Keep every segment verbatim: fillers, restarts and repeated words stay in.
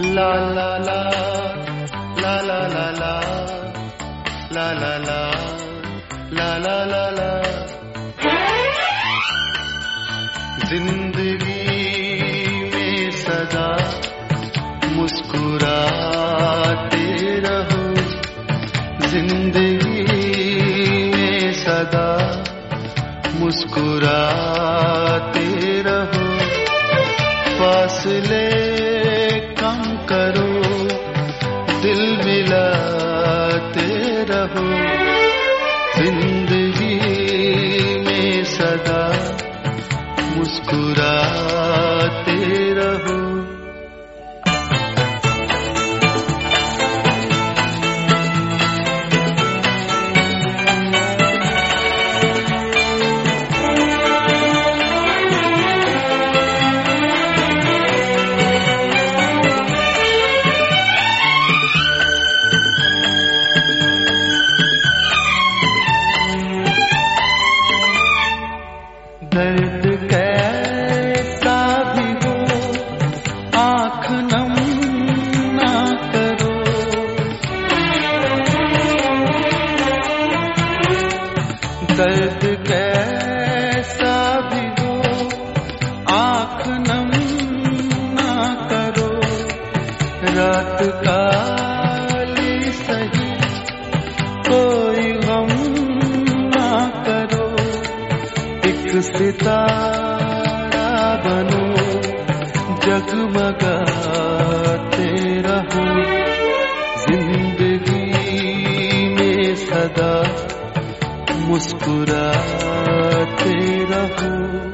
La la la, la la la la, la la la, la la la la. जिंदगी में सदा मुस्कुराते रहो, जिंदगी में सदा मुस्कुराते रहो, फासले कम करो, दिल मिलाते रहो, जिंदगी में सदा मुस्कुराते रहो। दर्द कैसा भी हो आँख नम ना करो, दर्द कैसा भी हो आँख नम ना करो, रात काली सही कोई गम ना करो, एक सितारा बनो जगमगाते रहो, जिंदगी में सदा मुस्कुराते रहो।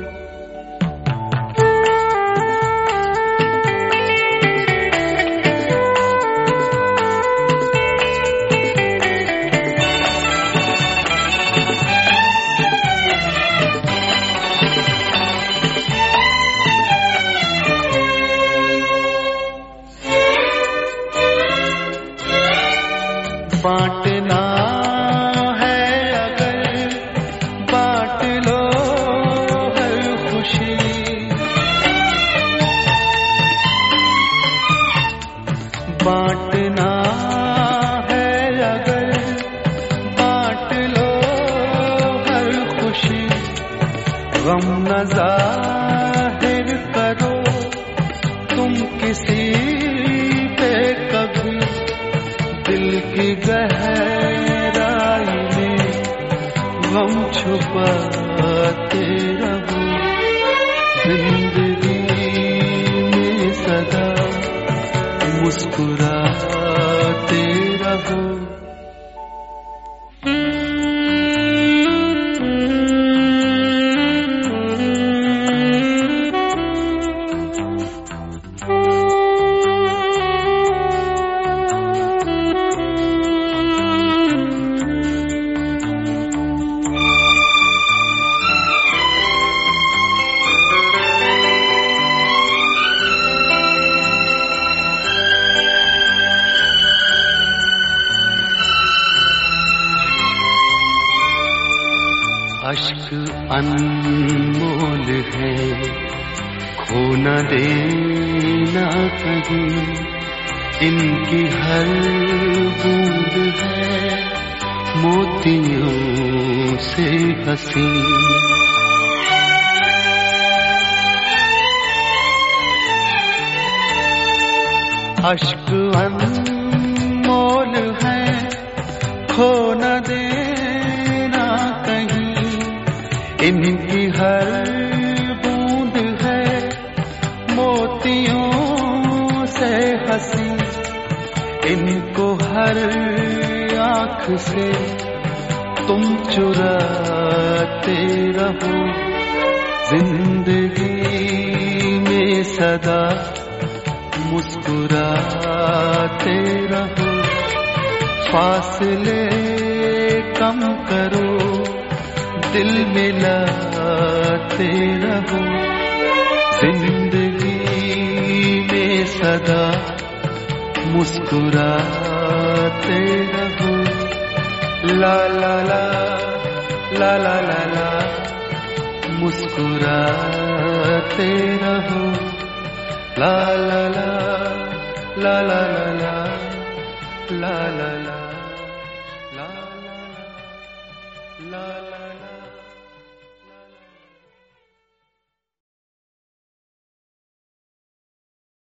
बांटना है अगर बांट लो हर खुशी, बांटना है अगर बांट लो हर खुशी, गम न जाहिर करो तुम किसी पे कभी, दिल की गहराई में गम छुपाते रहो, जिंदगी में सदा मुस्कुराते रहो। अश्क अनमोल है खो न देना कहीं, इनकी हर बूंद है मोतियों से हंसी, अश्क अनमोल है खो न देना कहीं, इनकी हर बूंद है मोतियों से हंसी, इनको हर आँख से तुम चुराते रहो, जिंदगी में सदा मुस्कुराते रहो, फासले कम करो, दिल मिलाते रहो, जिंदगी में सदा मुस्कुराते रहो। ला ला ला ला ला ला ला, मुस्कुराते रहो, ला ला ला la la la la la la la la la la la la